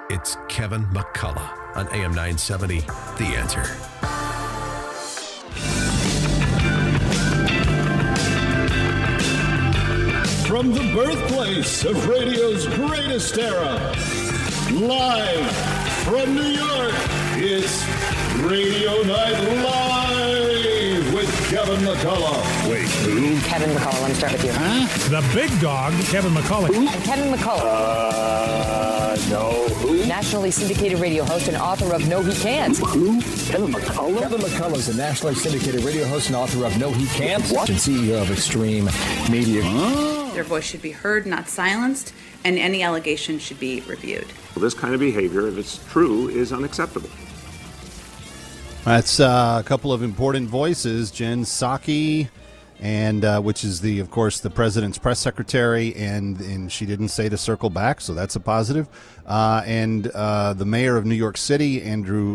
It's Kevin McCullough on AM 970, The Answer. From the birthplace of radio's greatest era, live from New York, it's Radio Night Live with Kevin McCullough. Wait, who? Kevin McCullough, let me start with you. The big dog, Kevin McCullough. I'm Kevin McCullough. No, who? Nationally syndicated radio host and author of No He Can't. Who? Kevin McCullough? Kevin McCullough is a nationally syndicated radio host and author of No He Can't. What? And CEO of Extreme Media. Their voice should be heard, not silenced, and any allegation should be reviewed. This kind of behavior, if it's true, is unacceptable. That's a couple of important voices, Jen Psaki, and which is of course, the president's press secretary, and she didn't say to circle back, so that's a positive. And the mayor of New York City, Bill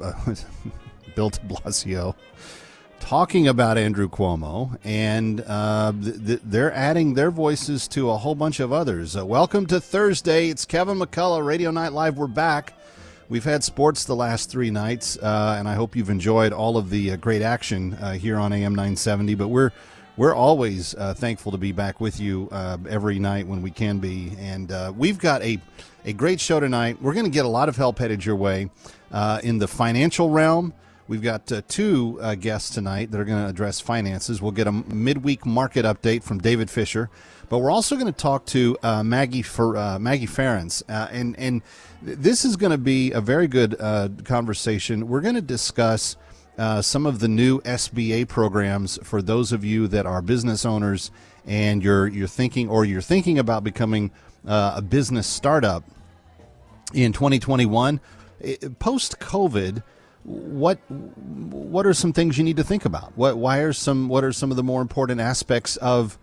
de Blasio, talking about Andrew Cuomo, and they're adding their voices to a whole bunch of others. Welcome to Thursday. It's Kevin McCullough, Radio Night Live. We're back. We've had sports the last 3 nights, and I hope you've enjoyed all of the great action here on AM 970. But we're always thankful to be back with you every night when we can be. And we've got a great show tonight. We're going to get a lot of help headed your way in the financial realm. We've got 2 guests tonight that are going to address finances. We'll get a midweek market update from David Fisher, but we're also going to talk to Maggie Ferentz, and this is going to be a very good conversation. We're going to discuss some of the new SBA programs for those of you that are business owners and you're thinking about becoming a business startup in 2021 post-COVID. What are some things you need to think about? What are some of the more important aspects of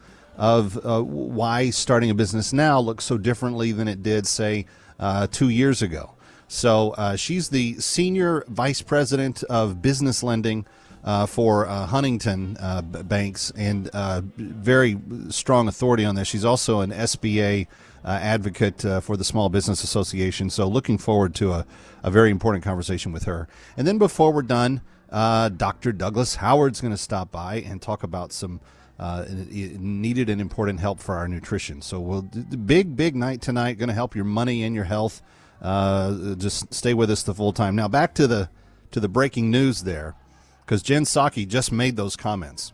why starting a business now looks so differently than it did, say, 2 years ago? So she's the senior vice president of business lending for Huntington Banks, and very strong authority on this. She's also an SBA advocate for the Small Business Association. So looking forward to a very important conversation with her. And then before we're done, Dr. Douglas Howard's going to stop by and talk about some needed and important help for our nutrition. So big night tonight, going to help your money and your health. Just stay with us the full time. Now back to the breaking news there, because Jen Psaki just made those comments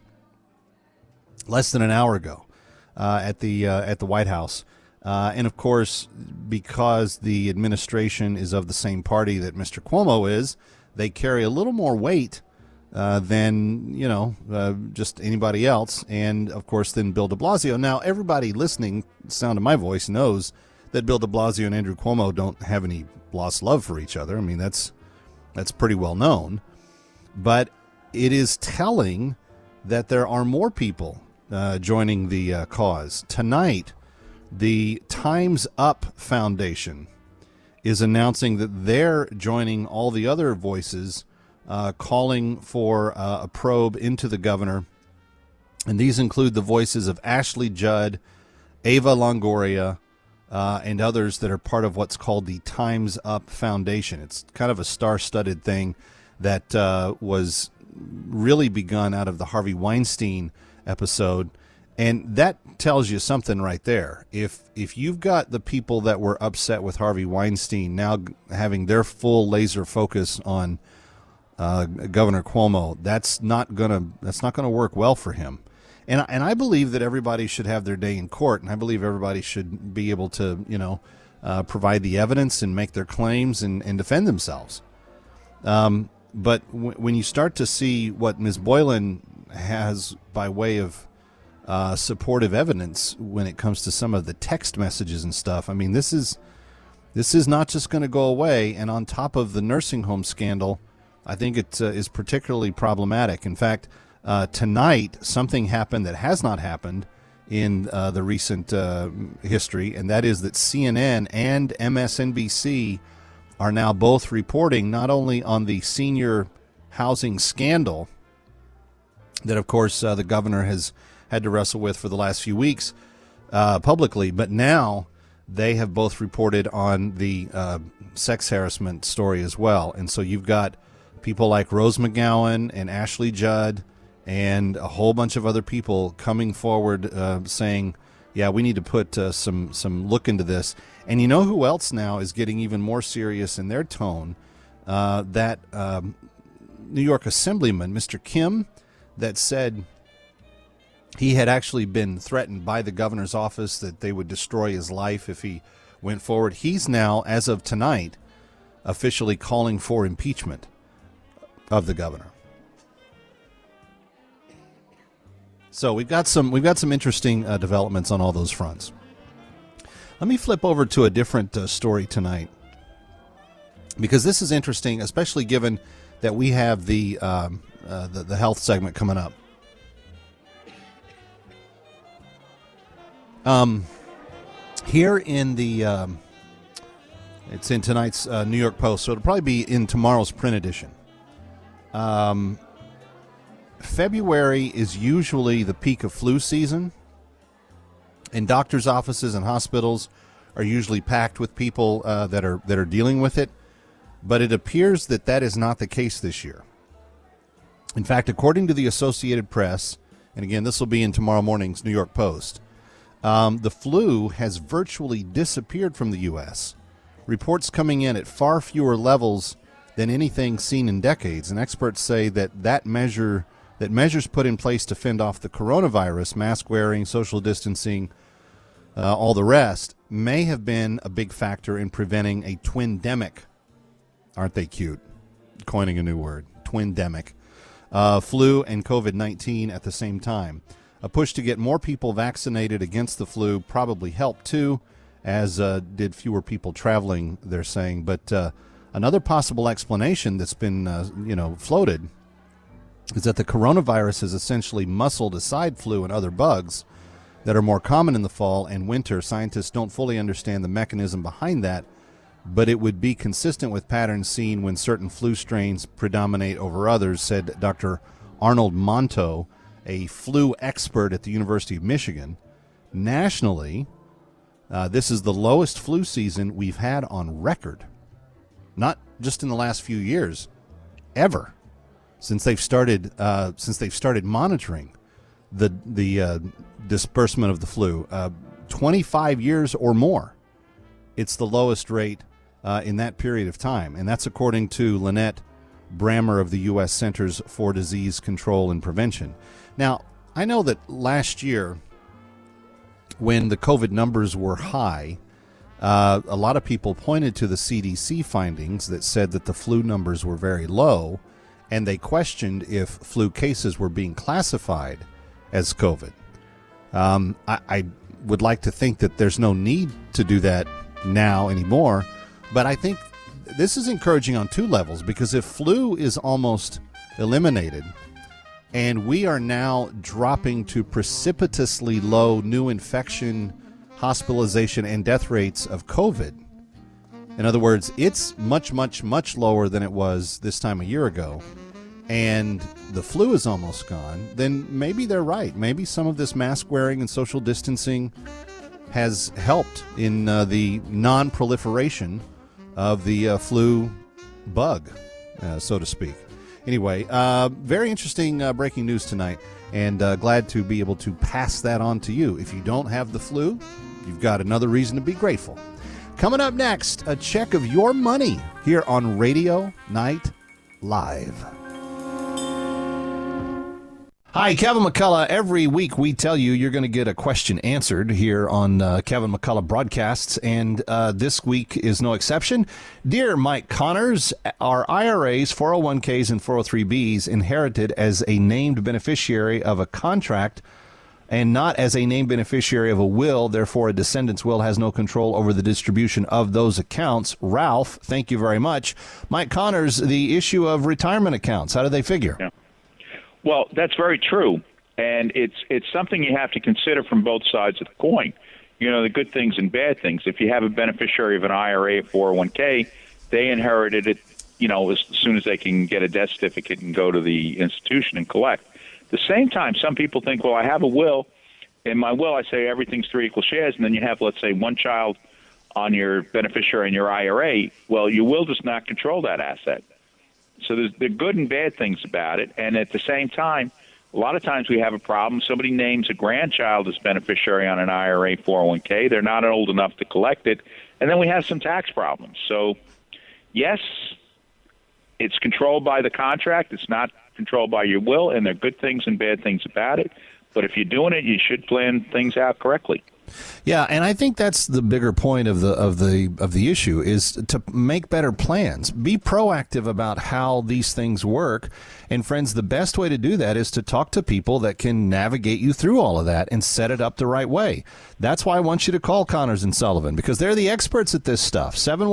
less than an hour ago at the White House. And, of course, because the administration is of the same party that Mr. Cuomo is, they carry a little more weight than, just anybody else. And, of course, then Bill de Blasio. Now, everybody listening, the sound of my voice, knows that Bill de Blasio and Andrew Cuomo don't have any lost love for each other. I mean, that's pretty well known. But it is telling that there are more people joining the cause. Tonight, the Time's Up Foundation is announcing that they're joining all the other voices calling for a probe into the governor. And these include the voices of Ashley Judd, Eva Longoria, and others that are part of what's called the Time's Up Foundation. It's kind of a star-studded thing that was really begun out of the Harvey Weinstein episode. And that tells you something right there. If you've got the people that were upset with Harvey Weinstein now having their full laser focus on Governor Cuomo, that's not gonna work well for him. And I believe that everybody should have their day in court, and I believe everybody should be able to provide the evidence and make their claims and defend themselves. But when you start to see what Ms. Boylan has by way of supportive evidence when it comes to some of the text messages and stuff. I mean, this is not just going to go away. And on top of the nursing home scandal, I think it is particularly problematic. In fact, tonight, something happened that has not happened in the recent history, and that is that CNN and MSNBC are now both reporting not only on the senior housing scandal that, of course, the governor has had to wrestle with for the last few weeks publicly, but now they have both reported on the sex harassment story as well. And so you've got people like Rose McGowan and Ashley Judd and a whole bunch of other people coming forward saying, yeah, we need to put some look into this. And you know who else now is getting even more serious in their tone? That New York Assemblyman, Mr. Kim, that said he had actually been threatened by the governor's office that they would destroy his life if he went forward. He's now, as of tonight, officially calling for impeachment of the governor. So we've got some interesting developments on all those fronts. Let me flip over to a different story tonight, because this is interesting, especially given that we have the health segment coming up. Here in the it's in tonight's New York Post, so it'll probably be in tomorrow's print edition. February is usually the peak of flu season, and doctors' offices and hospitals are usually packed with people that are dealing with it. But it appears that is not the case this year. In fact, according to the Associated Press, and again, this will be in tomorrow morning's New York Post, the flu has virtually disappeared from the U.S. Reports coming in at far fewer levels than anything seen in decades. And experts say that measures put in place to fend off the coronavirus, mask wearing, social distancing, all the rest, may have been a big factor in preventing a twindemic. Aren't they cute? Coining a new word, twindemic. Flu and COVID-19 at the same time. A push to get more people vaccinated against the flu probably helped too, as did fewer people traveling, they're saying. But another possible explanation that's been floated is that the coronavirus has essentially muscled aside flu and other bugs that are more common in the fall and winter. Scientists don't fully understand the mechanism behind that, but it would be consistent with patterns seen when certain flu strains predominate over others, said Dr. Arnold Monto, a flu expert at the University of Michigan. Nationally, this is the lowest flu season we've had on record, not just in the last few years, ever, since they've started monitoring the disbursement of the flu. 25 years or more, it's the lowest rate in that period of time. And that's according to Lynette Brammer of the U.S. Centers for Disease Control and Prevention. Now, I know that last year, when the COVID numbers were high, a lot of people pointed to the CDC findings that said that the flu numbers were very low, and they questioned if flu cases were being classified as COVID. I would like to think that there's no need to do that now anymore, but I think this is encouraging on two levels, because if flu is almost eliminated and we are now dropping to precipitously low new infection, hospitalization, and death rates of COVID, in other words, it's much, much, much lower than it was this time a year ago, and the flu is almost gone, then maybe they're right. Maybe some of this mask wearing and social distancing has helped in the non-proliferation of the flu bug, so to speak. Anyway, very interesting breaking news tonight, and glad to be able to pass that on to you. If you don't have the flu, you've got another reason to be grateful. Coming up next, a check of your money here on Radio Night Live. Hi, Kevin McCullough. Every week we tell you you're going to get a question answered here on Kevin McCullough Broadcasts, and this week is no exception. Dear Mike Connors, are IRAs, 401ks, and 403bs inherited as a named beneficiary of a contract and not as a named beneficiary of a will? Therefore, a descendant's will has no control over the distribution of those accounts. Ralph, thank you very much. Mike Connors, the issue of retirement accounts, how do they figure? Yeah. Well, that's very true, and it's something you have to consider from both sides of the coin. You know, the good things and bad things. If you have a beneficiary of an IRA, 401k, they inherited it, as soon as they can get a death certificate and go to the institution and collect. At the same time, some people think, well, I have a will. In my will, I say everything's 3 equal shares, and then you have, let's say, one child on your beneficiary in your IRA, well, your will does not control that asset. So there are good and bad things about it. And at the same time, a lot of times we have a problem. Somebody names a grandchild as beneficiary on an IRA 401k. They're not old enough to collect it. And then we have some tax problems. So, yes, it's controlled by the contract. It's not controlled by your will, and there are good things and bad things about it. But if you're doing it, you should plan things out correctly. Yeah, and I think that's the bigger point of the issue is to make better plans. Be proactive about how these things work. And friends, the best way to do that is to talk to people that can navigate you through all of that and set it up the right way. That's why I want you to call Connors and Sullivan, because they're the experts at this stuff.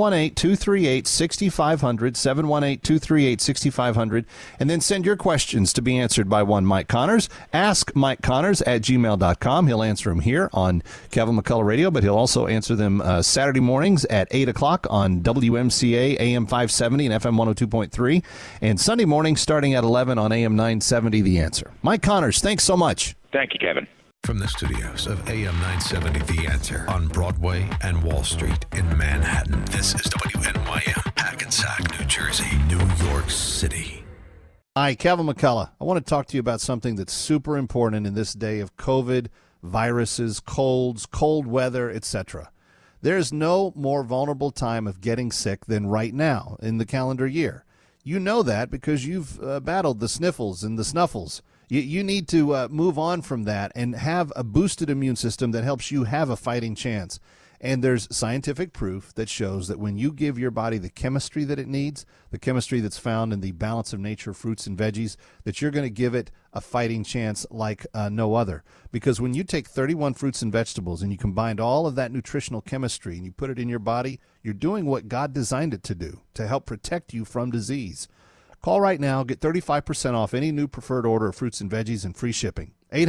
718-238-6500, 718-238-6500, and then send your questions to be answered by one Mike Connors. Ask Mike Connors at gmail.com. He'll answer them here on Kevin McCullough Radio, but he'll also answer them Saturday mornings at 8 o'clock on WMCA AM 570 and FM 102.3, and Sunday morning starting at 11 on AM 970, The Answer. Mike Connors, thanks so much. Thank you, Kevin. From the studios of AM 970, The Answer on Broadway and Wall Street in Manhattan, this is WNYM, Hackensack, New Jersey, New York City. Hi, Kevin McCullough. I want to talk to you about something that's super important in this day of COVID, viruses, colds, cold weather, etc. There's no more vulnerable time of getting sick than right now in the calendar year. You know that because you've battled the sniffles and the snuffles. You need to move on from that and have a boosted immune system that helps you have a fighting chance. And there's scientific proof that shows that when you give your body the chemistry that it needs, the chemistry that's found in the balance of nature, fruits and veggies, that you're going to give it a fighting chance like no other. Because when you take 31 fruits and vegetables and you combine all of that nutritional chemistry and you put it in your body, you're doing what God designed it to do, to help protect you from disease. Call right now. Get 35% off any new preferred order of fruits and veggies and free shipping.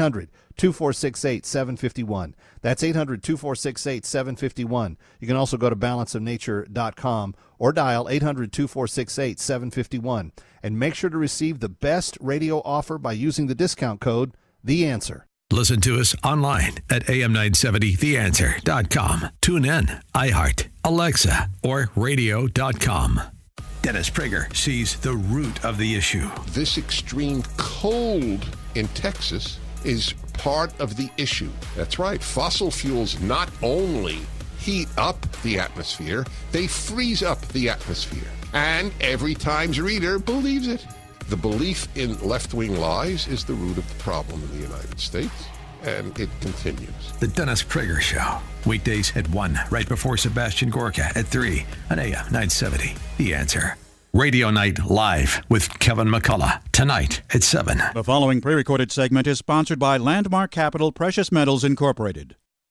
800-2468-751. That's 800-2468-751. You can also go to balanceofnature.com or dial 800-2468-751. And make sure to receive the best radio offer by using the discount code, The Answer. Listen to us online at am970theanswer.com. Tune in, iHeart, Alexa, or radio.com. Dennis Prager sees the root of the issue. This extreme cold in Texas is part of the issue. That's right. Fossil fuels not only heat up the atmosphere, they freeze up the atmosphere. And every Times reader believes it. The belief in left-wing lies is the root of the problem in the United States, and it continues. The Dennis Prager Show. Weekdays at 1, right before Sebastian Gorka at 3 on AM 970. The Answer. Radio Night Live with Kevin McCullough. Tonight at 7. The following pre-recorded segment is sponsored by Landmark Capital Precious Metals Incorporated.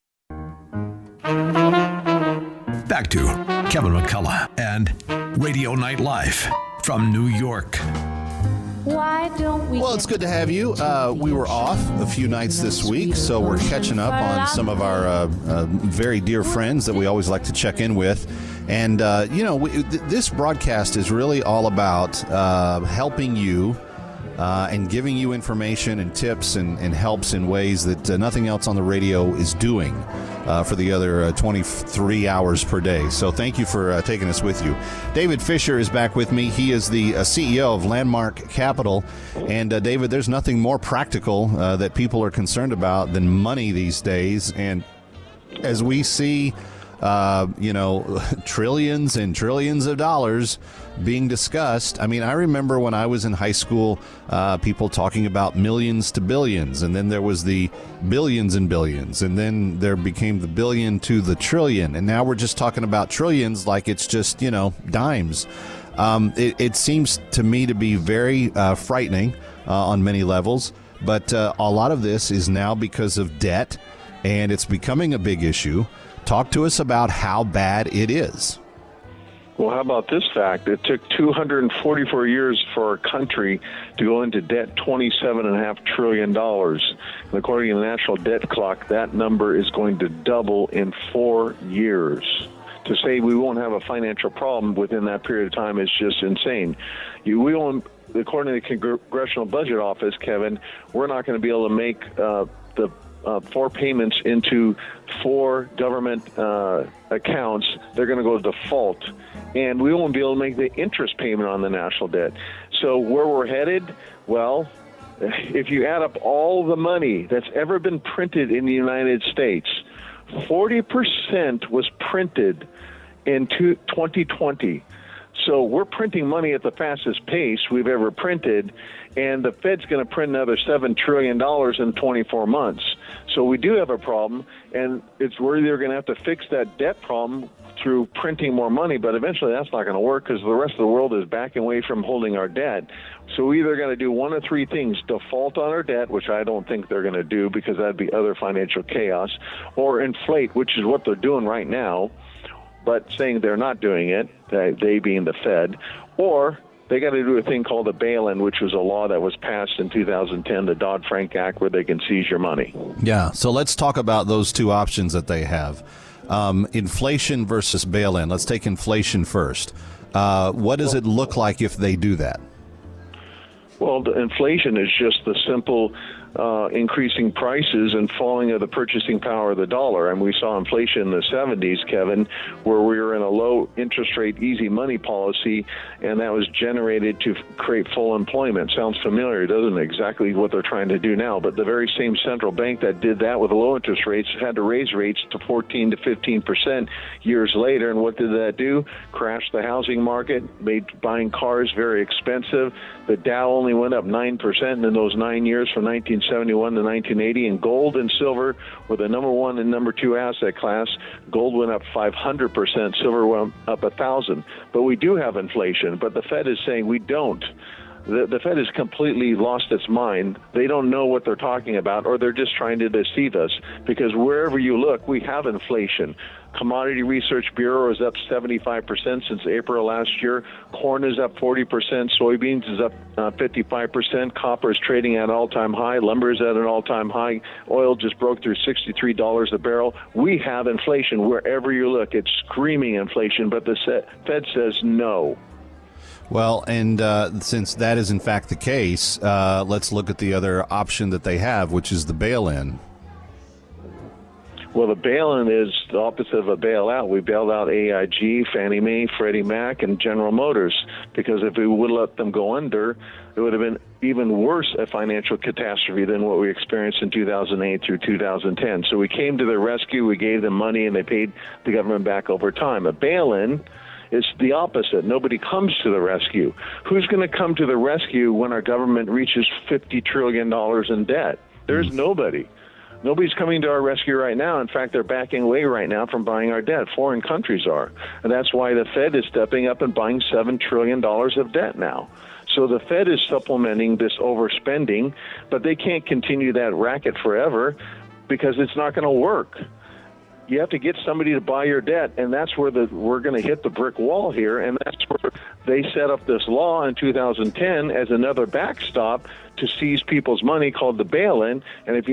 Back to Kevin McCullough and Radio Night Live from New York. Why don't we? Well, it's good to have you. We were off a few nights this week, so we're catching up on some of our very dear friends that we always like to check in with. And, this broadcast is really all about helping you and giving you information and tips and helps in ways that nothing else on the radio is doing for the other 23 hours per day. So thank you for taking us with you. David Fisher is back with me. He is the CEO of Landmark Capital. And, David, there's nothing more practical that people are concerned about than money these days. And as we see trillions and trillions of dollars being discussed. I mean, I remember when I was in high school, people talking about millions to billions, and then there was the billions and billions, and then there became the billion to the trillion, and now we're just talking about trillions like it's just, dimes. It seems to me to be very frightening on many levels, but a lot of this is now because of debt, and it's becoming a big issue. Talk to us about how bad it is. Well, how about this fact? It took 244 years for our country to go into debt, $27.5 trillion. And according to the National Debt Clock, that number is going to double in 4 years. To say we won't have a financial problem within that period of time is just insane. According to the Congressional Budget Office, Kevin, we're not going to be able to make the 4 payments into 4 government accounts, they're going to go default, and we won't be able to make the interest payment on the national debt. So where we're headed, well, if you add up all the money that's ever been printed in the United States, 40% was printed in 2020. So we're printing money at the fastest pace we've ever printed, and the Fed's going to print another $7 trillion in 24 months. So we do have a problem, and we're either going to have to fix that debt problem through printing more money, but eventually that's not going to work because the rest of the world is backing away from holding our debt. So we're either going to do one of 3 things: default on our debt, which I don't think they're going to do because that'd be other financial chaos, or inflate, which is what they're doing right now, but saying they're not doing it, they being the Fed, or they got to do a thing called the bail-in, which was a law that was passed in 2010, the Dodd-Frank Act, where they can seize your money. Yeah, so let's talk about those 2 options that they have. Inflation versus bail-in. Let's take inflation first. What does it look like if they do that? Well, the inflation is just the simple increasing prices and falling of the purchasing power of the dollar. And we saw inflation in the 70s, Kevin, where we were in a low interest rate, easy money policy, and that was generated to create full employment. Sounds familiar. It doesn't exactly what they're trying to do now, but the very same central bank that did that with low interest rates had to raise rates to 14 to 15% years later. And what did that do? Crashed the housing market, made buying cars very expensive. The Dow only went up 9% in those 9 years from 1971 to 1980, and gold and silver were the number 1 and number 2 asset class. Gold went up 500%, silver went up 1,000. But we do have inflation, but the Fed is saying we don't. The Fed has completely lost its mind. They don't know what they're talking about, or they're just trying to deceive us, because wherever you look, we have inflation. Commodity Research Bureau is up 75% since April last year. Corn is up 40%. Soybeans is up 55%. Copper is trading at an all-time high. Lumber is at an all-time high. Oil just broke through $63 a barrel. We have inflation wherever you look. It's screaming inflation, but the Fed says no. Well, and since that is in fact the case, let's look at the other option that they have, which is the bail-in. Well, the bail-in is the opposite of a bailout. We bailed out AIG, Fannie Mae, Freddie Mac, and General Motors, because if we would let them go under, it would have been even worse a financial catastrophe than what we experienced in 2008 through 2010. So we came to their rescue, we gave them money, and they paid the government back over time. A bail-in is the opposite. Nobody comes to the rescue. Who's going to come to the rescue when our government reaches $50 trillion in debt? There's nobody. Nobody's coming to our rescue right now. In fact, they're backing away right now from buying our debt. Foreign countries are. And that's why the Fed is stepping up and buying $7 trillion of debt now. So the Fed is supplementing this overspending, but they can't continue that racket forever because it's not going to work. You have to get somebody to buy your debt, and that's where we're going to hit the brick wall here, and that's where they set up this law in 2010 as another backstop to seize people's money called the bail-in. And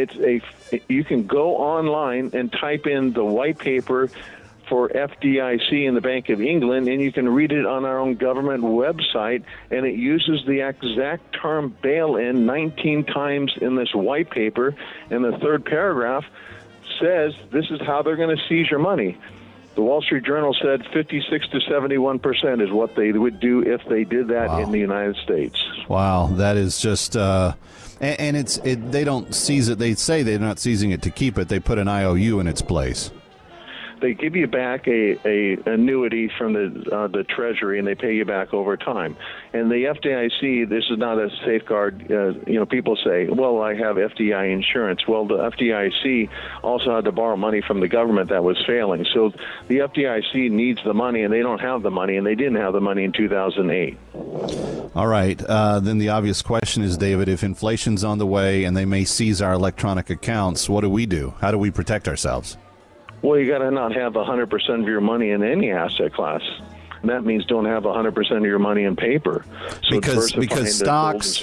you can go online and type in the white paper for FDIC in the Bank of England, and you can read it on our own government website, and it uses the exact term bail-in 19 times in this white paper. And the third paragraph says this is how they're going to seize your money. The Wall Street Journal said 56 to 71% is what they would do if they did that in the United States. Wow, that is just and they don't seize it. They say they're not seizing it to keep it. They put an IOU in its place. They give you back a annuity from the Treasury, and they pay you back over time. And the FDIC, this is not a safeguard. People say, well, I have FDI insurance. Well, the FDIC also had to borrow money from the government that was failing. So the FDIC needs the money, and they don't have the money, and they didn't have the money in 2008. All right. Then the obvious question is, David, if inflation's on the way and they may seize our electronic accounts, what do we do? How do we protect ourselves? Well, you got to not have 100% of your money in any asset class. And that means don't have 100% of your money in paper. So because stocks,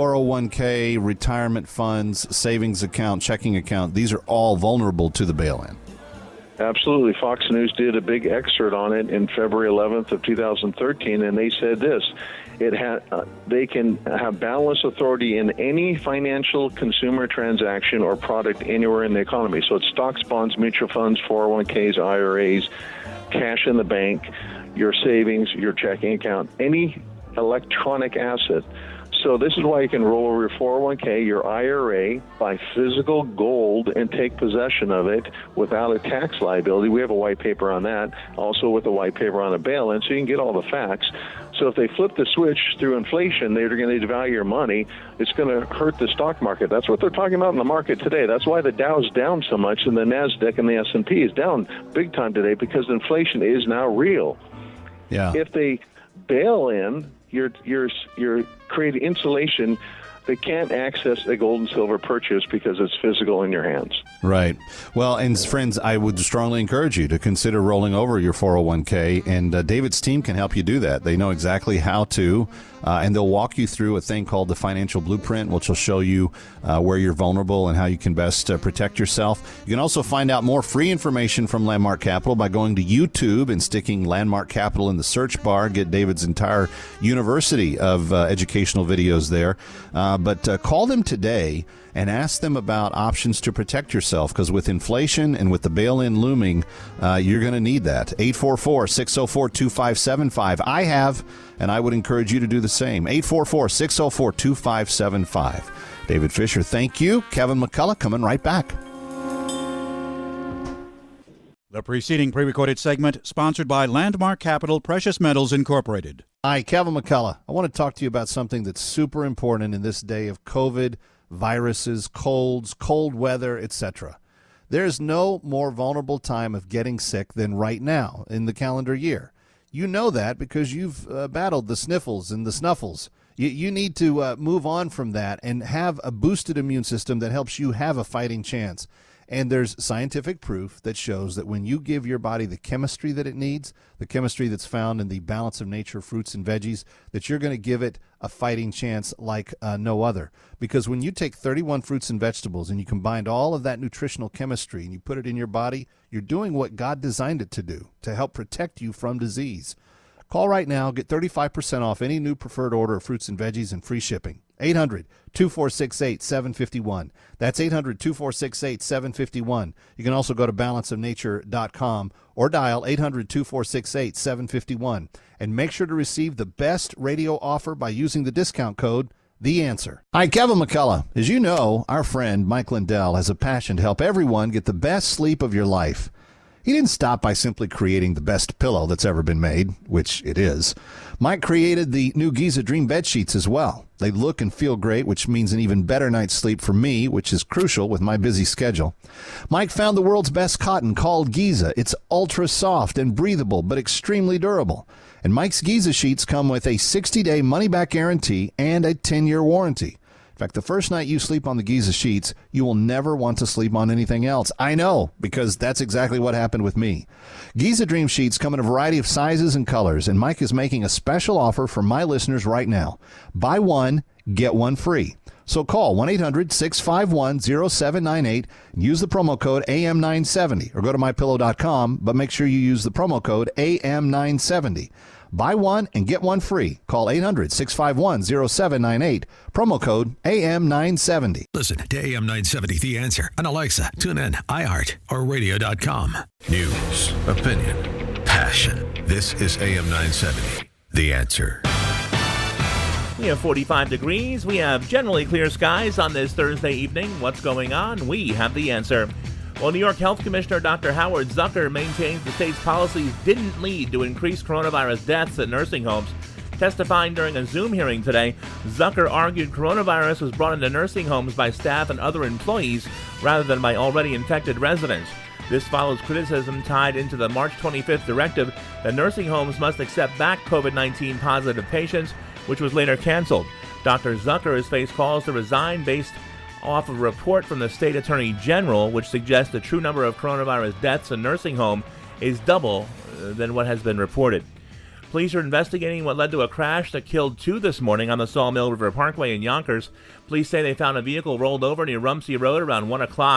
401k, retirement funds, savings account, checking account, these are all vulnerable to the bail-in. Absolutely. Fox News did a big excerpt on it in February 11th of 2013, and they said this. They can have boundless authority in any financial consumer transaction or product anywhere in the economy. So it's stocks, bonds, mutual funds, 401ks, IRAs, cash in the bank, your savings, your checking account, any electronic asset. So this is why you can roll over your 401k, your IRA, buy physical gold and take possession of it without a tax liability. We have a white paper on that, also with a white paper on a bail-in, so you can get all the facts. So if they flip the switch through inflation, they're going to devalue your money. It's going to hurt the stock market. That's what they're talking about in the market today. That's why the Dow's down so much and the NASDAQ and the S&P is down big time today, because inflation is now real. Yeah. If they bail in, you're creating insulation. They can't access a gold and silver purchase because it's physical in your hands. Right. Well, and friends, I would strongly encourage you to consider rolling over your 401k, and David's team can help you do that. They know exactly how to, and they'll walk you through a thing called the Financial Blueprint, which will show you where you're vulnerable and how you can best protect yourself. You can also find out more free information from Landmark Capital by going to YouTube and sticking Landmark Capital in the search bar. Get David's entire university of educational videos there. But call them today and ask them about options to protect yourself, because with inflation and with the bail-in looming, you're going to need that. 844-604-2575. I have, and I would encourage you to do the same. 844-604-2575. David Fisher, thank you. Kevin McCullough coming right back. The preceding pre-recorded segment sponsored by Landmark Capital Precious Metals Incorporated. Hi, Kevin McCullough. I want to talk to you about something that's super important in this day of COVID, viruses, colds, cold weather, etc. There's no more vulnerable time of getting sick than right now in the calendar year. You know that because you've battled the sniffles and the snuffles. You need to move on from that and have a boosted immune system that helps you have a fighting chance. And there's scientific proof that shows that when you give your body the chemistry that it needs, the chemistry that's found in the balance of nature, fruits and veggies, that you're going to give it a fighting chance like no other. Because when you take 31 fruits and vegetables and you combine all of that nutritional chemistry and you put it in your body, you're doing what God designed it to do, to help protect you from disease. Call right now. Get 35% off any new preferred order of fruits and veggies and free shipping. 800-2468-751. That's 800-2468-751. You can also go to balanceofnature.com or dial 800-2468-751 and make sure to receive the best radio offer by using the discount code The Answer. Hi, Kevin McCullough. As you know, our friend Mike Lindell has a passion to help everyone get the best sleep of your life. He didn't stop by simply creating the best pillow that's ever been made, which it is. Mike created the new Giza Dream bed sheets as well. They look and feel great, which means an even better night's sleep for me, which is crucial with my busy schedule. Mike found the world's best cotton called Giza. It's ultra soft and breathable, but extremely durable. And Mike's Giza sheets come with a 60-day money-back guarantee and a 10-year warranty. In fact, the first night you sleep on the Giza sheets, you will never want to sleep on anything else. I know, because that's exactly what happened with me. Giza Dream sheets come in a variety of sizes and colors, and Mike is making a special offer for my listeners right now. Buy one, get one free. So call 1-800-651-0798 and use the promo code AM970, or go to mypillow.com, but make sure you use the promo code AM970. Buy one and get one free. Call 800-651-0798. Promo code AM970. Listen to AM970 The Answer on Alexa, TuneIn, iHeart, or radio.com. News, opinion, passion. This is AM970 The Answer. We have 45 degrees. We have generally clear skies on this Thursday evening. What's going on? We have the answer. Well, New York Health Commissioner Dr. Howard Zucker maintains the state's policies didn't lead to increased coronavirus deaths at nursing homes. Testifying during a Zoom hearing today, Zucker argued coronavirus was brought into nursing homes by staff and other employees rather than by already infected residents. This follows criticism tied into the March 25th directive that nursing homes must accept back COVID-19 positive patients, which was later canceled. Dr. Zucker has faced calls to resign based off a report from the state attorney general, which suggests the true number of coronavirus deaths in nursing home is double than what has been reported. Police are investigating what led to a crash that killed two this morning on the Sawmill River Parkway in Yonkers. Police say they found a vehicle rolled over near Rumsey Road around 1 o'clock.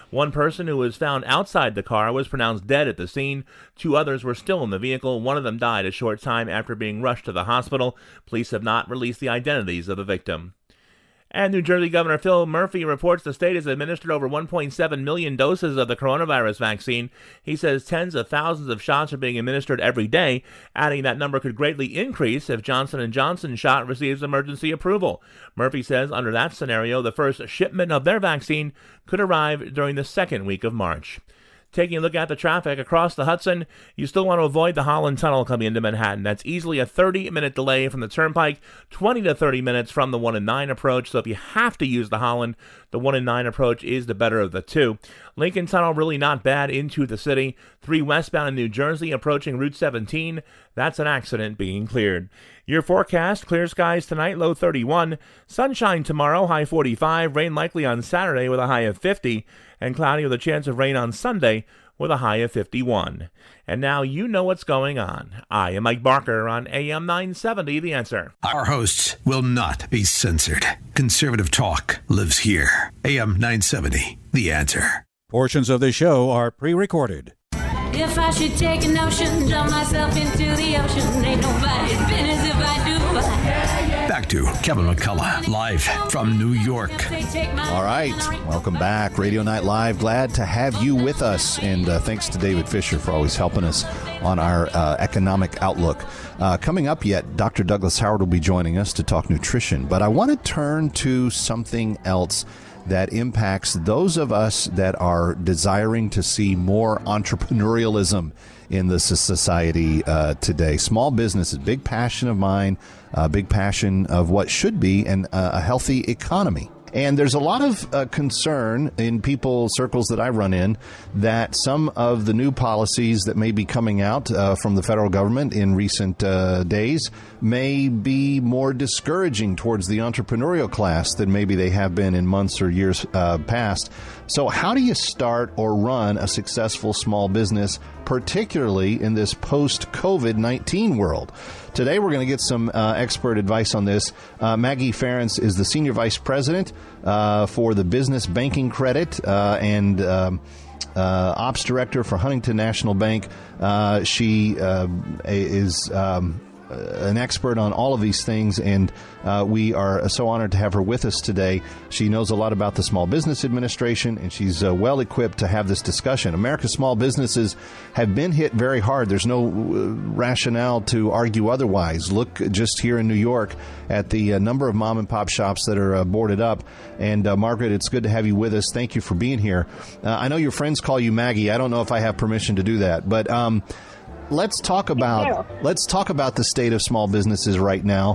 One person who was found outside the car was pronounced dead at the scene. 2 others were still in the vehicle. One of them died a short time after being rushed to the hospital. Police have not released the identities of the victim. And New Jersey Governor Phil Murphy reports the state has administered over 1.7 million doses of the coronavirus vaccine. He says tens of thousands of shots are being administered every day, adding that number could greatly increase if Johnson & Johnson shot receives emergency approval. Murphy says under that scenario, the first shipment of their vaccine could arrive during the second week of March. Taking a look at the traffic across the Hudson, you still want to avoid the Holland Tunnel coming into Manhattan. That's easily a 30-minute delay from the Turnpike, 20 to 30 minutes from the 1 and 9 approach. So if you have to use the Holland, the 1 and 9 approach is the better of the two. Lincoln Tunnel really not bad into the city. 3 westbound in New Jersey approaching Route 17. That's an accident being cleared. Your forecast, clear skies tonight, low 31. Sunshine tomorrow, high 45. Rain likely on Saturday with a high of 50. And cloudy with a chance of rain on Sunday with a high of 51. And now you know what's going on. I am Mike Barker on AM 970, The Answer. Our hosts will not be censored. Conservative talk lives here. AM 970, The Answer. Portions of this show are pre-recorded. If I should take a notion, dump myself into the ocean, ain't nobody's business if I do. Back to Kevin McCullough, live from New York. All right. Welcome back. Radio Night Live. Glad to have you with us. And thanks to David Fisher for always helping us on our economic outlook. Coming up yet, Dr. Douglas Howard will be joining us to talk nutrition. But I want to turn to something else that impacts those of us that are desiring to see more entrepreneurialism in the society today. Small business is a big passion of mine, a big passion of what should be a healthy economy. And there's a lot of concern in people circles that I run in that some of the new policies that may be coming out from the federal government in recent days may be more discouraging towards the entrepreneurial class than maybe they have been in months or years past. So how do you start or run a successful small business, particularly in this post-COVID-19 world? Today, we're going to get some expert advice on this. Maggie Ference is the Senior Vice President for the Business Banking Credit and Ops Director for Huntington National Bank. She is an expert on all of these things, and we are so honored to have her with us today. She knows a lot about the Small Business Administration, and she's well equipped to have this discussion. America's small businesses have been hit very hard. There's no rationale to argue otherwise. Look just here in New York at the number of mom and pop shops that are boarded up. And Margaret, it's good to have you with us. Thank you for being here. I know your friends call you Maggie. I don't know if I have permission to do that, but let's talk about the state of small businesses right now.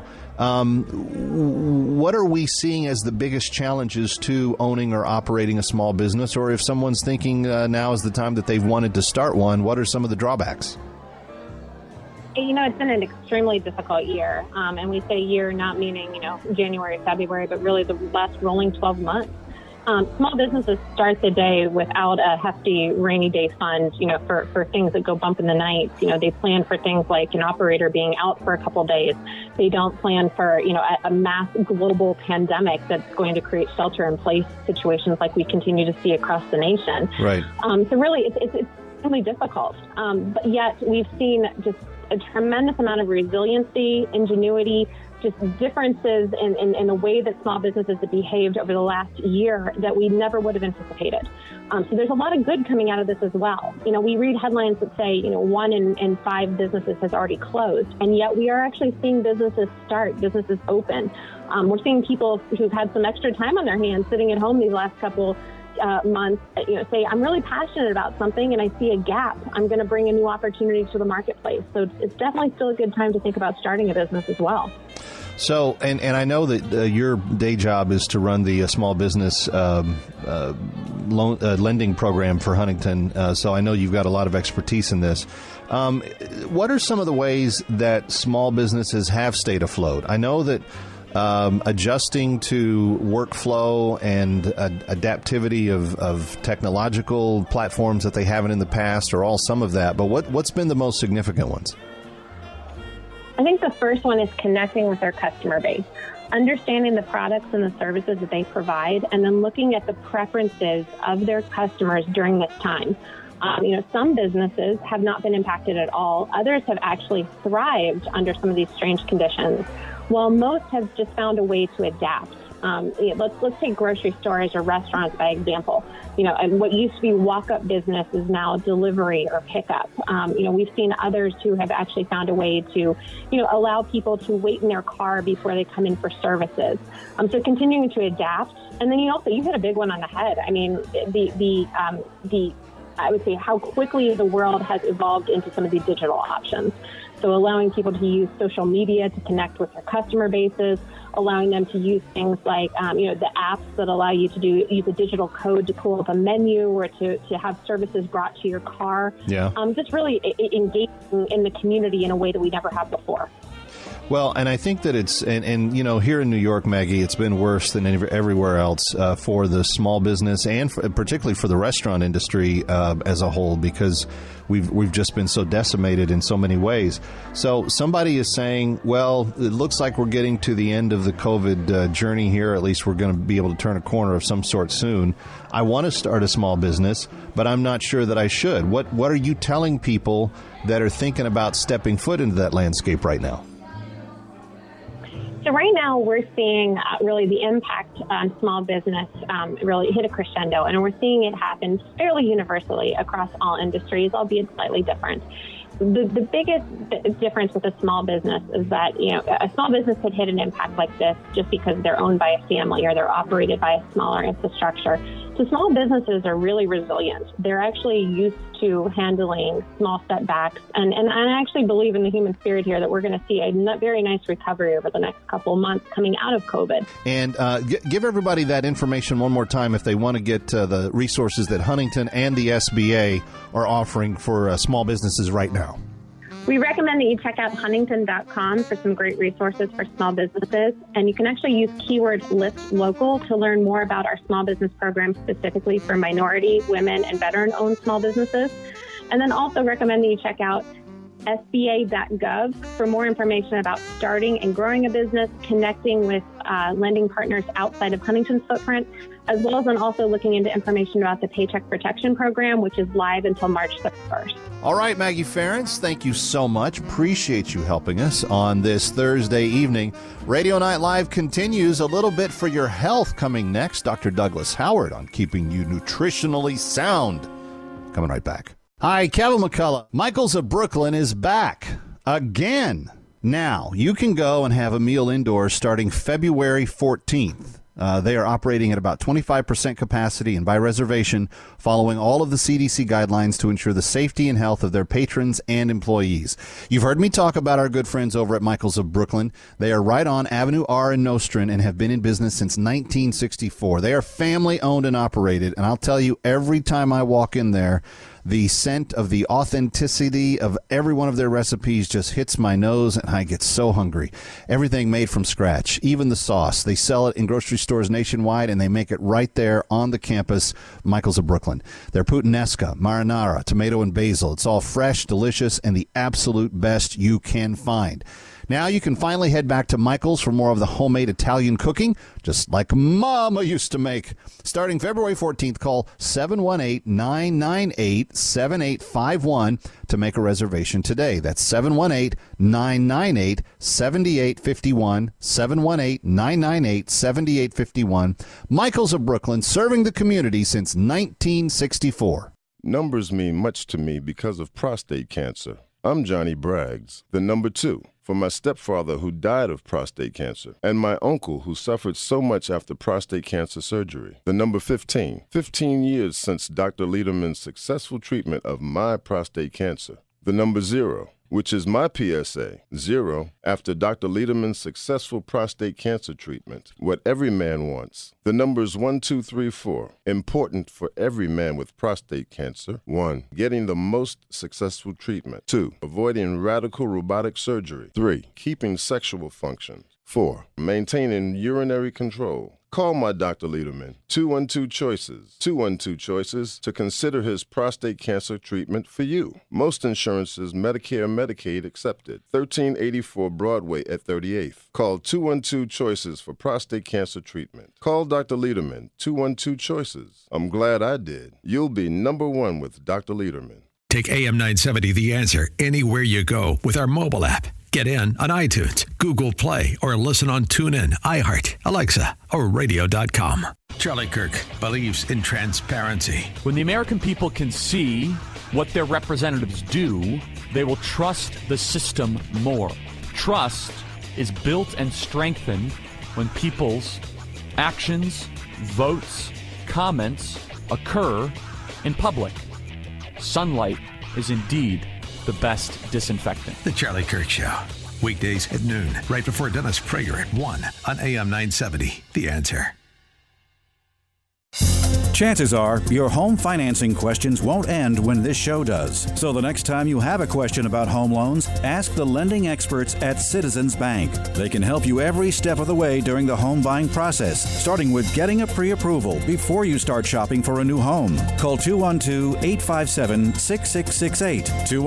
What are we seeing as the biggest challenges to owning or operating a small business? Or if someone's thinking now is the time that they've wanted to start one, what are some of the drawbacks? You know, it's been an extremely difficult year. And we say year not meaning, January, February, but really the last rolling 12 months. Small businesses start the day without a hefty rainy day fund, for things that go bump in the night. They plan for things like an operator being out for a couple of days. They don't plan for, a mass global pandemic that's going to create shelter in place situations like we continue to see across the nation. Right. So really, it's really difficult. But yet we've seen just a tremendous amount of resiliency, ingenuity, just differences in the way that small businesses have behaved over the last year that we never would have anticipated. So there's a lot of good coming out of this as well. We read headlines that say, 1 in 5 businesses has already closed, and yet we are actually seeing businesses start, businesses open. We're seeing people who've had some extra time on their hands sitting at home these last couple months, say, I'm really passionate about something and I see a gap. I'm going to bring a new opportunity to the marketplace. So it's definitely still a good time to think about starting a business as well. So, and I know that your day job is to run the small business lending program for Huntington. So I know you've got a lot of expertise in this. What are some of the ways that small businesses have stayed afloat? I know that adjusting to workflow and adaptivity of technological platforms that they haven't in the past are all some of that. But what's been the most significant ones? I think the first one is connecting with their customer base, understanding the products and the services that they provide, and then looking at the preferences of their customers during this time. Some businesses have not been impacted at all. Others have actually thrived under some of these strange conditions, while most have just found a way to adapt. Let's take grocery stores or restaurants by example. And what used to be walk-up business is now delivery or pickup. We've seen others who have actually found a way to, allow people to wait in their car before they come in for services. So continuing to adapt, and then you hit a big one on the head. I mean, I would say how quickly the world has evolved into some of the digital options. So allowing people to use social media to connect with their customer bases, allowing them to use things like, the apps that allow you to use a digital code to pull up a menu or to have services brought to your car. Yeah. Just really engaging in the community in a way that we never have before. Well, and I think that it's, and here in New York, Maggie, it's been worse than everywhere else for the small business and particularly for the restaurant industry as a whole, because we've just been so decimated in so many ways. So somebody is saying, well, it looks like we're getting to the end of the COVID journey here. At least we're going to be able to turn a corner of some sort soon. I want to start a small business, but I'm not sure that I should. What are you telling people that are thinking about stepping foot into that landscape right now? So right now we're seeing really the impact on small business really hit a crescendo, and we're seeing it happen fairly universally across all industries, albeit slightly different. The biggest difference with a small business is that, a small business could hit an impact like this just because they're owned by a family or they're operated by a smaller infrastructure. So small businesses are really resilient. They're actually used to handling small setbacks. And I actually believe in the human spirit here that we're going to see a very nice recovery over the next couple of months coming out of COVID. And give everybody that information one more time if they want to get the resources that Huntington and the SBA are offering for small businesses right now. We recommend that you check out huntington.com for some great resources for small businesses. And you can actually use keyword Lift Local to learn more about our small business program specifically for minority, women, and veteran-owned small businesses. And then also recommend that you check out SBA.gov for more information about starting and growing a business, connecting with lending partners outside of Huntington's footprint, as well as then also looking into information about the Paycheck Protection Program, which is live until March 31st. All right, Maggie Ference, thank you so much. Appreciate you helping us on this Thursday evening. Radio Night Live continues. A little bit for your health coming next. Dr. Douglas Howard on keeping you nutritionally sound. Coming right back. Hi, Kevin McCullough. Michaels of Brooklyn is back again. Now, you can go and have a meal indoors starting February 14th. They are operating at about 25% capacity and by reservation, following all of the CDC guidelines to ensure the safety and health of their patrons and employees. You've heard me talk about our good friends over at Michaels of Brooklyn. They are right on Avenue R in Nostrand and have been in business since 1964. They are family owned and operated, and I'll tell you, every time I walk in there, the scent of the authenticity of every one of their recipes just hits my nose, and I get so hungry. Everything made from scratch, even the sauce. They sell it in grocery stores nationwide, and they make it right there on the campus, Michaels of Brooklyn. Their puttanesca, marinara, tomato and basil. It's all fresh, delicious, and the absolute best you can find. Now you can finally head back to Michael's for more of the homemade Italian cooking, just like Mama used to make. Starting February 14th, call 718-998-7851 to make a reservation today. That's 718-998-7851, 718-998-7851. Michael's of Brooklyn, serving the community since 1964. Numbers mean much to me because of prostate cancer. I'm Johnny Braggs, the number 2. For my stepfather who died of prostate cancer, and my uncle who suffered so much after prostate cancer surgery. The number 15. 15 years since Dr. Lederman's successful treatment of my prostate cancer. The number 0, which is my PSA. 0, after Dr. Lederman's successful prostate cancer treatment. What every man wants. The numbers 1, 2, 3, 4. Important for every man with prostate cancer. 1, getting the most successful treatment. 2, avoiding radical robotic surgery. 3, keeping sexual functions. 4, maintaining urinary control. Call my Dr. Lederman, 212-CHOICES, 212-CHOICES, to consider his prostate cancer treatment for you. Most insurances, Medicare and Medicaid accepted. 1384 Broadway at 38th. Call 212-CHOICES for prostate cancer treatment. Call Dr. Lederman, 212-CHOICES. I'm glad I did. You'll be number one with Dr. Lederman. Take AM 970 The Answer anywhere you go with our mobile app. Get in on iTunes, Google Play, or listen on TuneIn, iHeart, Alexa, or radio.com. Charlie Kirk believes in transparency. When the American people can see what their representatives do, they will trust the system more. Trust is built and strengthened when people's actions, votes, comments occur in public. Sunlight is indeed the best disinfectant. The Charlie Kirk Show. Weekdays at noon, right before Dennis Prager at 1 on AM 970. The Answer. Chances are your home financing questions won't end when this show does. So the next time you have a question about home loans, ask the lending experts at Citizens Bank. They can help you every step of the way during the home buying process, starting with getting a pre-approval before you start shopping for a new home. Call 212-857-6668,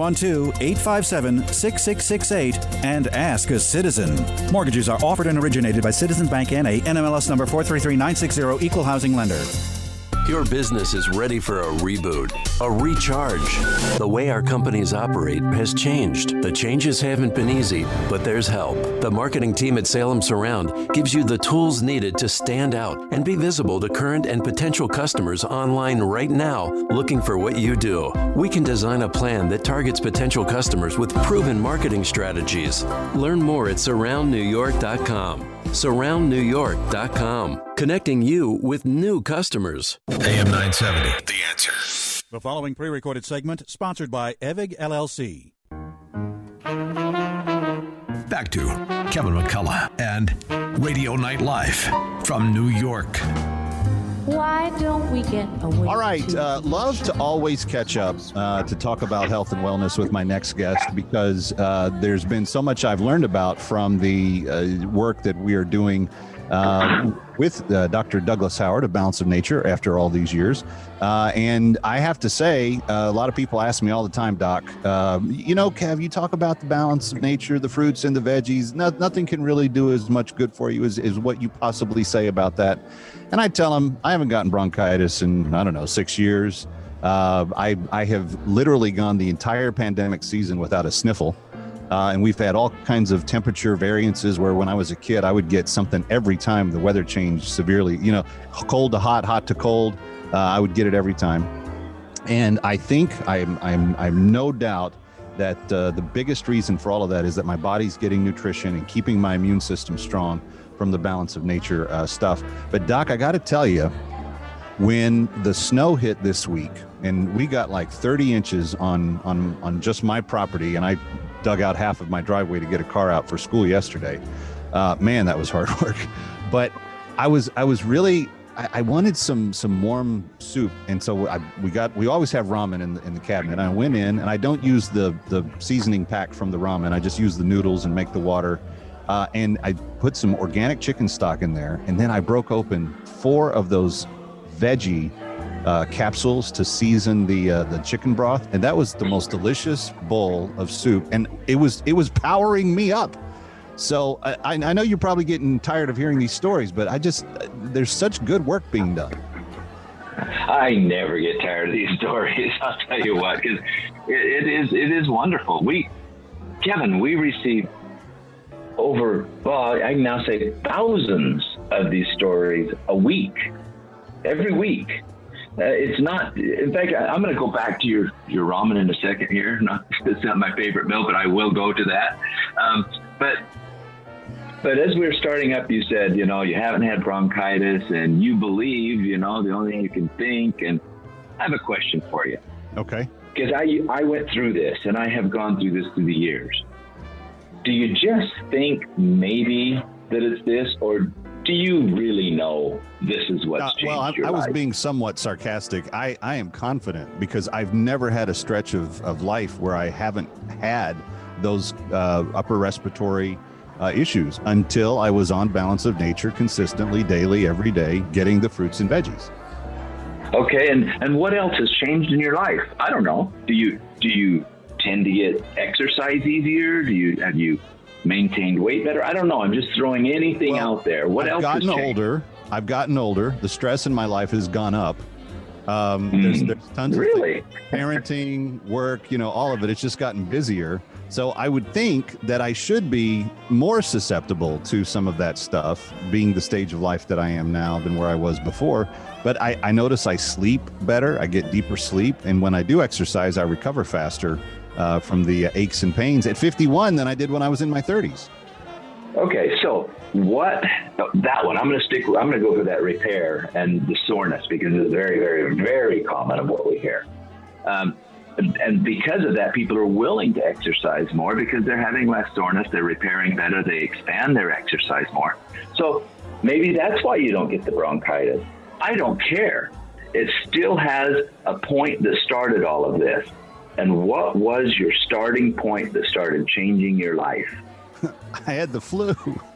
212-857-6668, and ask a citizen. Mortgages are offered and originated by Citizens Bank N.A., NMLS number 433960, Equal Housing Lender. Your business is ready for a reboot, a recharge. The way our companies operate has changed. The changes haven't been easy, but there's help. The marketing team at Salem Surround gives you the tools needed to stand out and be visible to current and potential customers online right now looking for what you do. We can design a plan that targets potential customers with proven marketing strategies. Learn more at surroundnewyork.com. surroundnewyork.com, connecting you with new customers. AM 970, The Answer. The following pre-recorded segment sponsored by Evig LLC. Back to Kevin McCullough and Radio Night Live from New York. Why don't we get away? All right. Love to always catch up to talk about health and wellness with my next guest because there's been so much I've learned about from the work that we are doing with Dr. Douglas Howard of Balance of Nature after all these years. And I have to say, a lot of people ask me all the time, Doc, Kev, you talk about the balance of nature, the fruits and the veggies. Nothing can really do as much good for you as what you possibly say about that. And I tell them, I haven't gotten bronchitis in, 6 years. I have literally gone the entire pandemic season without a sniffle. And we've had all kinds of temperature variances where when I was a kid, I would get something every time the weather changed severely, cold to hot, hot to cold. I would get it every time. And I think I'm no doubt that the biggest reason for all of that is that my body's getting nutrition and keeping my immune system strong from the Balance of Nature stuff. But Doc, I got to tell you, when the snow hit this week and we got like 30 inches on just my property, and I dug out half of my driveway to get a car out for school yesterday. Man, that was hard work. But I was really, I wanted some warm soup, and so we always have ramen in the cabinet. And I went in, and I don't use the seasoning pack from the ramen. I just use the noodles and make the water. And I put some organic chicken stock in there, and then I broke open 4 of those veggie capsules to season the chicken broth, and that was the most delicious bowl of soup, and it was powering me up. So I know you're probably getting tired of hearing these stories, but there's such good work being done. I never get tired of these stories. I'll tell you what, because it is wonderful. Kevin, we receive I can now say thousands of these stories a week, every week. It's not, in fact, I'm going to go back to your ramen in a second here. It's not my favorite meal, but I will go to that. But as we were starting up, you said, you haven't had bronchitis and you believe, the only thing you can think. And I have a question for you. Okay. Because I went through this and I have gone through this through the years. Do you just think maybe that it's this, or do you really know this is what's changed your life? I was being somewhat sarcastic. I am confident because I've never had a stretch of life where I haven't had those upper respiratory issues until I was on Balance of Nature consistently, daily, every day, getting the fruits and veggies. Okay, and what else has changed in your life? I don't know. Do you tend to get exercise easier? Have you maintained weight better? I don't know. I'm just throwing anything out there. What else has changed? I've gotten older. The stress in my life has gone up. There's tons of things. Parenting, work, all of it. It's just gotten busier. So I would think that I should be more susceptible to some of that stuff, being the stage of life that I am now than where I was before. But I notice I sleep better. I get deeper sleep. And when I do exercise, I recover faster from the aches and pains at 51 than I did when I was in my 30s. Okay, so that one, I'm going to go for that repair and the soreness, because it's very, very, very common of what we hear. And because of that, people are willing to exercise more because they're having less soreness, they're repairing better, they expand their exercise more. So maybe that's why you don't get the bronchitis. I don't care. It still has a point that started all of this. And what was your starting point that started changing your life? I had the flu.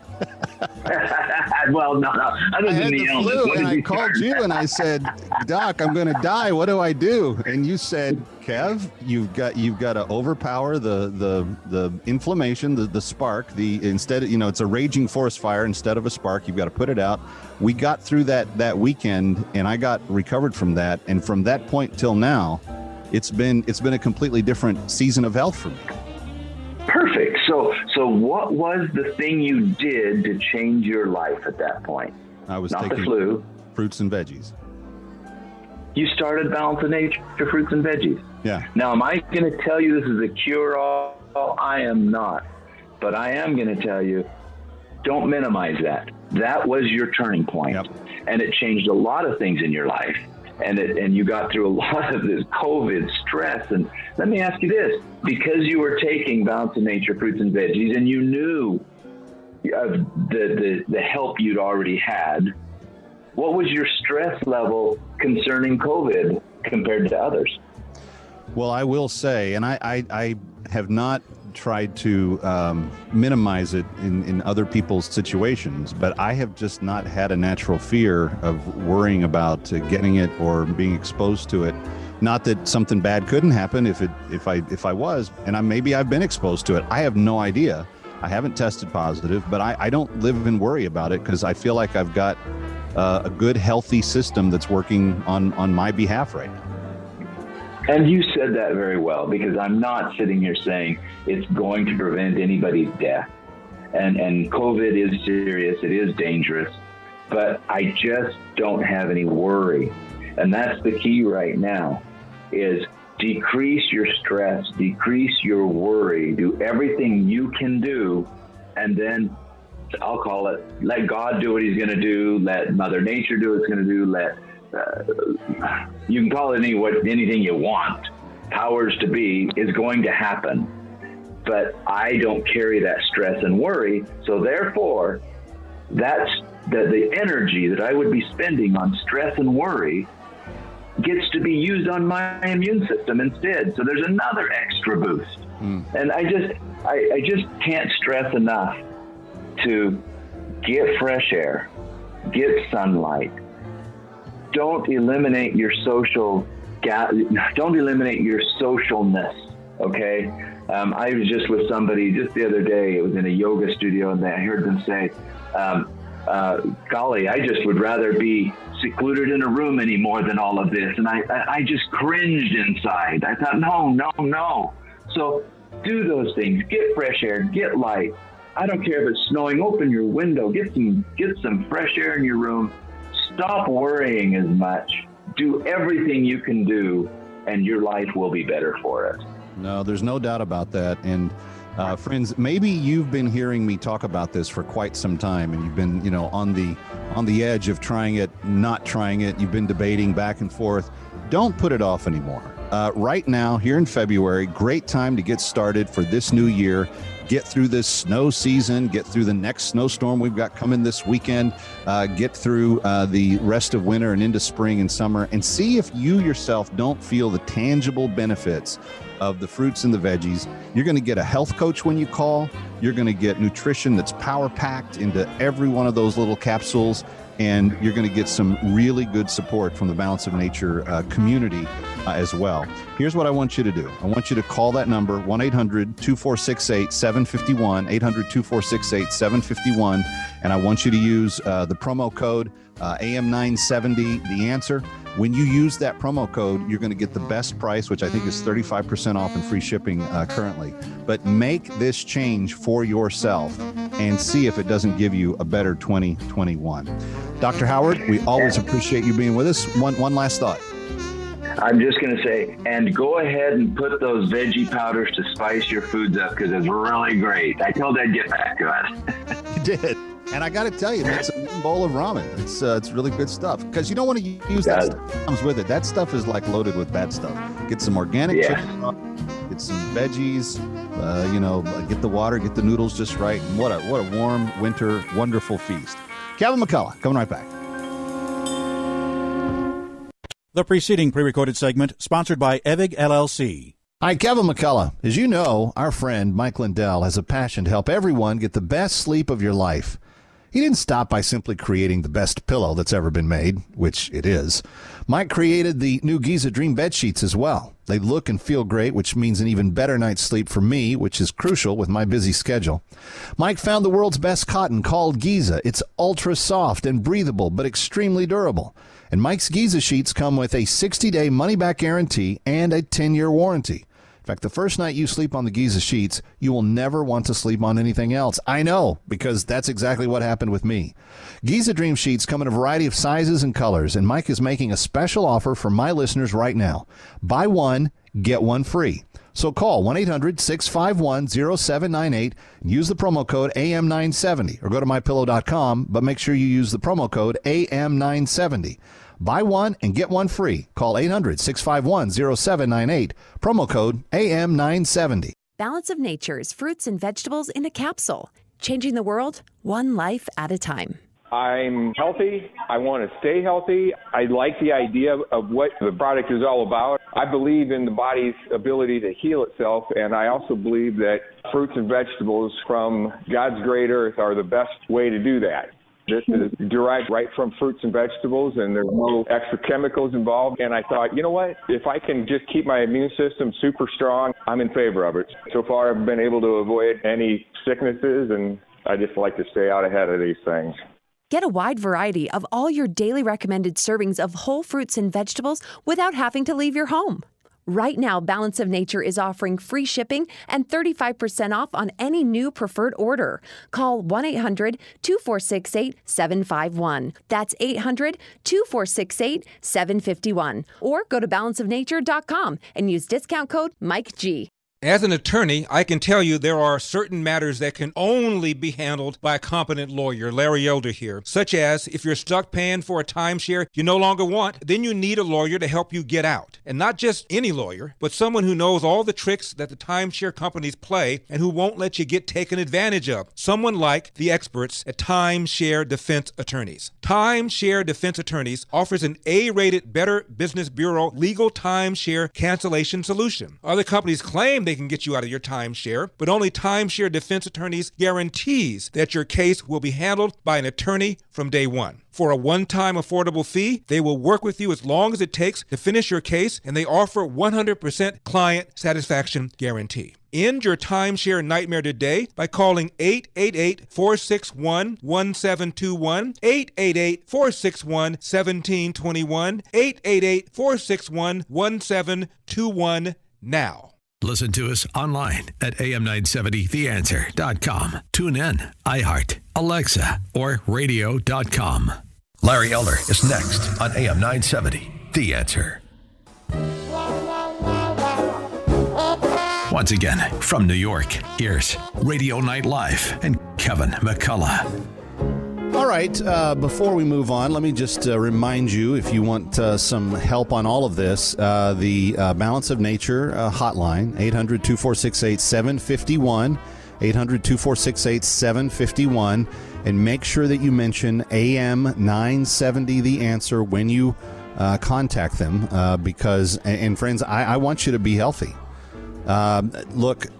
Well, no. Other than the illness, flu, and I called you and I said, "Doc, I'm going to die. What do I do?" And you said, "Kev, you've got to overpower the inflammation, the spark. Instead, it's a raging forest fire instead of a spark. You've got to put it out." We got through that weekend, and I got recovered from that. And from that point till now, it's been a completely different season of health for me. Perfect. So what was the thing you did to change your life at that point? I was Not taking the flu. Fruits and veggies. You started Balance of Nature fruits and veggies. Yeah. Now, am I going to tell you this is a cure-all? I am not. But I am going to tell you, don't minimize that. That was your turning point. Yep. And it changed a lot of things in your life. And you got through a lot of this COVID stress. And let me ask you this, because you were taking Balance of Nature fruits and veggies and you knew of the help you'd already had, what was your stress level concerning COVID compared to others? Well, I will say, and I have not tried to minimize it in other people's situations, but I have just not had a natural fear of worrying about getting it or being exposed to it. Not that something bad couldn't happen if I was, and maybe I've been exposed to it. I have no idea. I haven't tested positive, but I don't live and worry about it because I feel like I've got a good, healthy system that's working on my behalf right now. And you said that very well, because I'm not sitting here saying it's going to prevent anybody's death. And COVID is serious, it is dangerous, but I just don't have any worry. And that's the key right now, is decrease your stress, decrease your worry, do everything you can do, and then I'll call it, let God do what he's going to do, let Mother Nature do what it's going to do, you can call it anything you want. Powers to be is going to happen. But I don't carry that stress and worry. So therefore, that's the energy that I would be spending on stress and worry gets to be used on my immune system instead. So there's another extra boost. And I just can't stress enough to get fresh air, get sunlight. Don't eliminate your socialness, okay? I was just with somebody just the other day. It was in a yoga studio, and I heard them say, golly, I just would rather be secluded in a room anymore than all of this. And I just cringed inside. I thought, no. So do those things. Get fresh air, get light. I don't care if it's snowing, open your window, get some fresh air in your room. Stop worrying as much. Do everything you can do, and your life will be better for it. No, there's no doubt about that. And friends, maybe you've been hearing me talk about this for quite some time, and you've been, on the edge of trying it, not trying it. You've been debating back and forth. Don't put it off anymore. Right now, here in February, great time to get started for this new year. Get through this snow season, get through the next snowstorm we've got coming this weekend, get through the rest of winter and into spring and summer, and see if you yourself don't feel the tangible benefits of the fruits and the veggies. You're going to get a health coach when you call. You're going to get nutrition that's power-packed into every one of those little capsules, and you're going to get some really good support from the Balance of Nature community as well. Here's what I want you to do. I want you to call that number, 1-800-2468-751, 800-2468-751, and I want you to use the promo code AM970, the answer. When you use that promo code, you're going to get the best price, which I think is 35% off and free shipping currently. But make this change for yourself and see if it doesn't give you a better 2021. Dr. Howard, we always appreciate you being with us. One last thought. I'm just going to say, and go ahead and put those veggie powders to spice your foods up, because it's really great. I told I'd get back to it. You did. And I got to tell you, it's a bowl of ramen. It's really good stuff, because you don't want to use that stuff that comes with it. That stuff is like loaded with bad stuff. Get some organic chicken, get some veggies, get the water, get the noodles just right. And what a warm winter, wonderful feast. Kevin McCullough, coming right back. The preceding pre-recorded segment sponsored by Evig LLC. Hi, Kevin McCullough. As you know, our friend Mike Lindell has a passion to help everyone get the best sleep of your life. He didn't stop by simply creating the best pillow that's ever been made, which it is. Mike created the new Giza Dream bed sheets as well. They look and feel great, which means an even better night's sleep for me, which is crucial with my busy schedule. Mike found the world's best cotton called Giza. It's ultra soft and breathable, but extremely durable. And Mike's Giza sheets come with a 60-day money-back guarantee and a 10-year warranty. In fact, the first night you sleep on the Giza sheets, you will never want to sleep on anything else. I know, because that's exactly what happened with me. Giza Dream sheets come in a variety of sizes and colors, and Mike is making a special offer for my listeners right now. Buy one, get one free. So call 1-800-651-0798 and use the promo code AM970, or go to mypillow.com, but make sure you use the promo code AM970. Buy one and get one free. Call 800-651-0798. Promo code AM970. Balance of Nature's fruits and vegetables in a capsule. Changing the world, one life at a time. I'm healthy. I want to stay healthy. I like the idea of what the product is all about. I believe in the body's ability to heal itself, and I also believe that fruits and vegetables from God's great earth are the best way to do that. This is derived right from fruits and vegetables, and there's no extra chemicals involved. And I thought, you know what? If I can just keep my immune system super strong, I'm in favor of it. So far, I've been able to avoid any sicknesses, and I just like to stay out ahead of these things. Get a wide variety of all your daily recommended servings of whole fruits and vegetables without having to leave your home. Right now, Balance of Nature is offering free shipping and 35% off on any new preferred order. Call 1-800-2468-751. That's 800-2468-751. Or go to balanceofnature.com and use discount code MikeG. As an attorney, I can tell you there are certain matters that can only be handled by a competent lawyer. Larry Elder here. Such as if you're stuck paying for a timeshare you no longer want, then you need a lawyer to help you get out. And not just any lawyer, but someone who knows all the tricks that the timeshare companies play and who won't let you get taken advantage of. Someone like the experts at Timeshare Defense Attorneys. Timeshare Defense Attorneys offers an A-rated Better Business Bureau legal timeshare cancellation solution. Other companies claim they can get you out of your timeshare, but only Timeshare Defense Attorneys guarantees that your case will be handled by an attorney from day one. For a one-time affordable fee, they will work with you as long as it takes to finish your case, and they offer 100% client satisfaction guarantee. End your timeshare nightmare today by calling 888-461-1721, 888-461-1721, 888-461-1721 now. Listen to us online at am970theanswer.com. Tune in, iHeart, Alexa, or radio.com. Larry Elder is next on AM 970, The Answer. Once again, from New York, here's Radio Night Live and Kevin McCullough. All right, before we move on, let me just remind you, if you want some help on all of this, the Balance of Nature hotline, 800-2468-751, 800-2468-751, and make sure that you mention AM 970 The Answer when you contact them, because, and friends, I want you to be healthy. Look,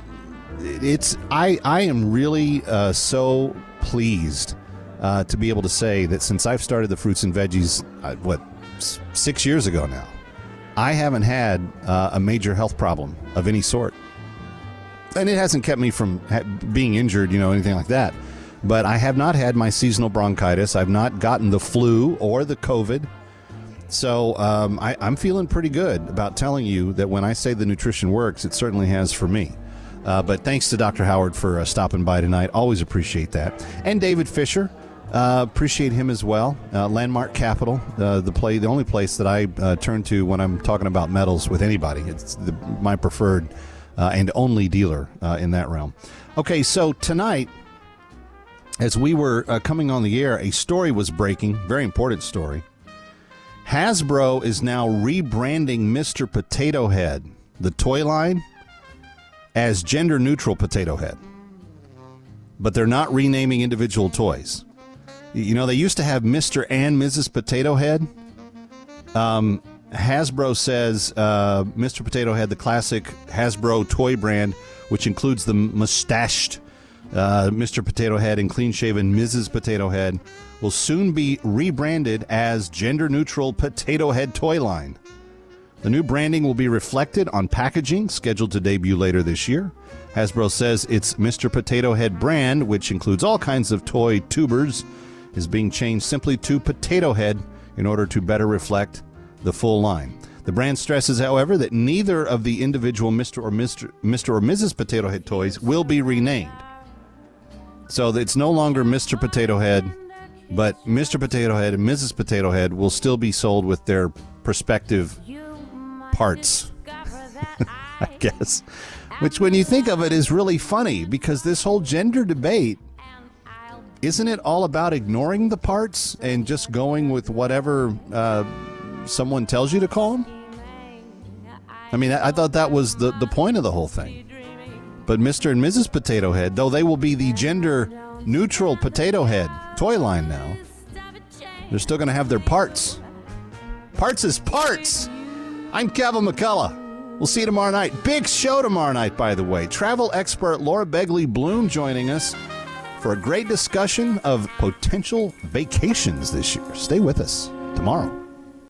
I am really so pleased to be able to say that since I've started the fruits and veggies, 6 years ago now, I haven't had a major health problem of any sort. And it hasn't kept me from being injured, anything like that. But I have not had my seasonal bronchitis. I've not gotten the flu or the COVID. So I'm feeling pretty good about telling you that when I say the nutrition works, it certainly has for me. But thanks to Dr. Howard for stopping by tonight. Always appreciate that. And David Fisher, appreciate him as well. Landmark Capital, the only place that I turn to when I'm talking about metals with anybody. It's my preferred and only dealer in that realm. Okay, so tonight, as we were coming on the air, a story was breaking, very important story. Hasbro is now rebranding Mr. Potato Head, the toy line, as gender-neutral Potato Head. But they're not renaming individual toys. They used to have Mr. and Mrs. Potato Head. Hasbro says Mr. Potato Head, the classic Hasbro toy brand, which includes the mustached Mr. Potato Head and clean-shaven Mrs. Potato Head, will soon be rebranded as gender-neutral Potato Head toy line. The new branding will be reflected on packaging, scheduled to debut later this year. Hasbro says its Mr. Potato Head brand, which includes all kinds of toy tubers, is being changed simply to Potato Head in order to better reflect the full line. The brand stresses, however, that neither of the individual Mr. or Mrs. Potato Head toys will be renamed. So it's no longer Mr. Potato Head, but Mr. Potato Head and Mrs. Potato Head will still be sold with their respective parts, I guess. Which, when you think of it, is really funny, because this whole gender debate, isn't it all about ignoring the parts and just going with whatever someone tells you to call them? I mean, I thought that was the point of the whole thing. But Mr. and Mrs. Potato Head, though they will be the gender-neutral Potato Head toy line now, they're still going to have their parts. Parts is parts! I'm Kevin McCullough. We'll see you tomorrow night. Big show tomorrow night, by the way. Travel expert Laura Begley Bloom joining us for a great discussion of potential vacations this year. Stay with us tomorrow.